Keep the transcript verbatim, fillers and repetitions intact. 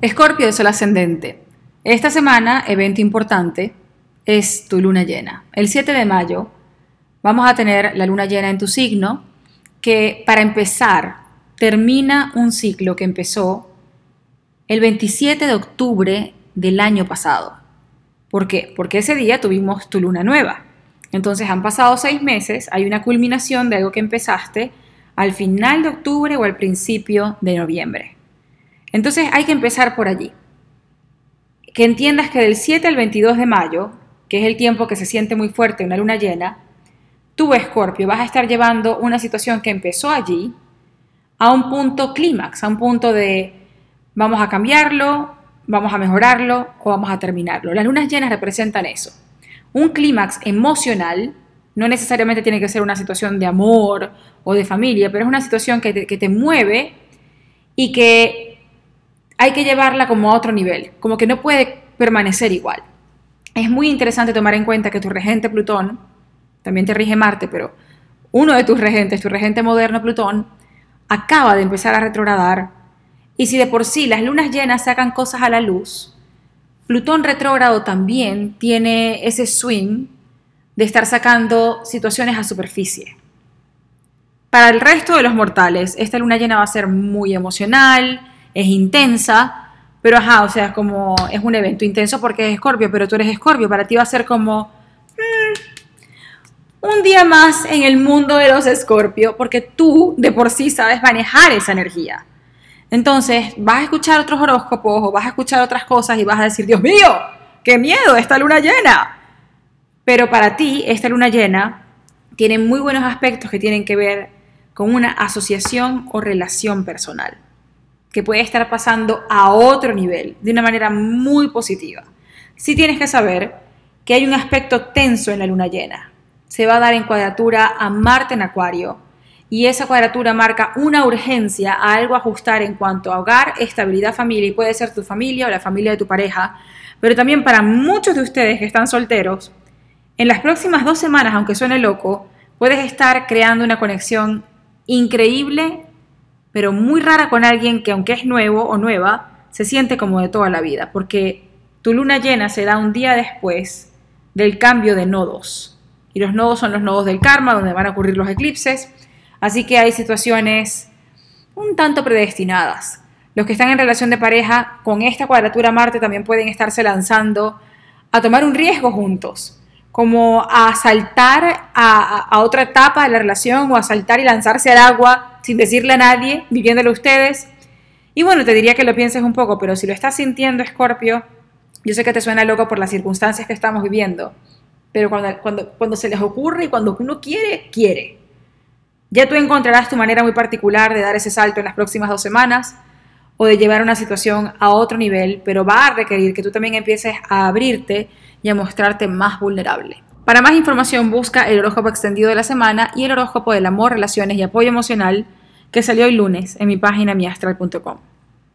Escorpio de Sol ascendente. Esta semana, evento importante, es tu luna llena. El siete de mayo vamos a tener la luna llena en tu signo, que para empezar termina un ciclo que empezó el veintisiete de octubre del año pasado. ¿Por qué? Porque ese día tuvimos tu luna nueva. Entonces han pasado seis meses, hay una culminación de algo que empezaste al final de octubre o al principio de noviembre. Entonces hay que empezar por allí. Que entiendas que del siete al veintidós de mayo, que es el tiempo que se siente muy fuerte una luna llena, tú, Escorpio, vas a estar llevando una situación que empezó allí a un punto clímax, a un punto de vamos a cambiarlo, vamos a mejorarlo o vamos a terminarlo. Las lunas llenas representan eso. Un clímax emocional no necesariamente tiene que ser una situación de amor o de familia, pero es una situación que te, que te mueve y que hay que llevarla como a otro nivel, como que no puede permanecer igual. Es muy interesante tomar en cuenta que tu regente Plutón, también te rige Marte, pero uno de tus regentes, tu regente moderno Plutón, acaba de empezar a retrogradar, y si de por sí las lunas llenas sacan cosas a la luz, Plutón retrógrado también tiene ese swing de estar sacando situaciones a superficie. Para el resto de los mortales, esta luna llena va a ser muy emocional, es intensa, pero ajá, o sea, es como, es un evento intenso porque es Escorpio, pero tú eres Escorpio, para ti va a ser como mmm, un día más en el mundo de los Escorpio, porque tú de por sí sabes manejar esa energía. Entonces, vas a escuchar otros horóscopos o vas a escuchar otras cosas y vas a decir, Dios mío, qué miedo esta luna llena. Pero para ti, esta luna llena tiene muy buenos aspectos que tienen que ver con una asociación o relación personal, que puede estar pasando a otro nivel, de una manera muy positiva. Sí tienes que saber que hay un aspecto tenso en la luna llena. Se va a dar en cuadratura a Marte en Acuario, y esa cuadratura marca una urgencia a algo ajustar en cuanto a hogar, estabilidad, familia, y puede ser tu familia o la familia de tu pareja, pero también para muchos de ustedes que están solteros, en las próximas dos semanas, aunque suene loco, puedes estar creando una conexión increíble, pero muy rara con alguien que, aunque es nuevo o nueva, se siente como de toda la vida, porque tu luna llena se da un día después del cambio de nodos, y los nodos son los nodos del karma, donde van a ocurrir los eclipses, así que hay situaciones un tanto predestinadas. Los que están en relación de pareja, con esta cuadratura Marte también pueden estarse lanzando a tomar un riesgo juntos, como a saltar a, a, a otra etapa de la relación o a saltar y lanzarse al agua sin decirle a nadie, viviéndolo ustedes. Y bueno, te diría que lo pienses un poco, pero si lo estás sintiendo, Escorpio, yo sé que te suena loco por las circunstancias que estamos viviendo, pero cuando, cuando, cuando se les ocurre y cuando uno quiere, quiere. Ya tú encontrarás tu manera muy particular de dar ese salto en las próximas dos semanas o de llevar una situación a otro nivel, pero va a requerir que tú también empieces a abrirte y a mostrarte más vulnerable. Para más información busca el horóscopo extendido de la semana y el horóscopo del amor, relaciones y apoyo emocional que salió el lunes en mi página mi astral punto com.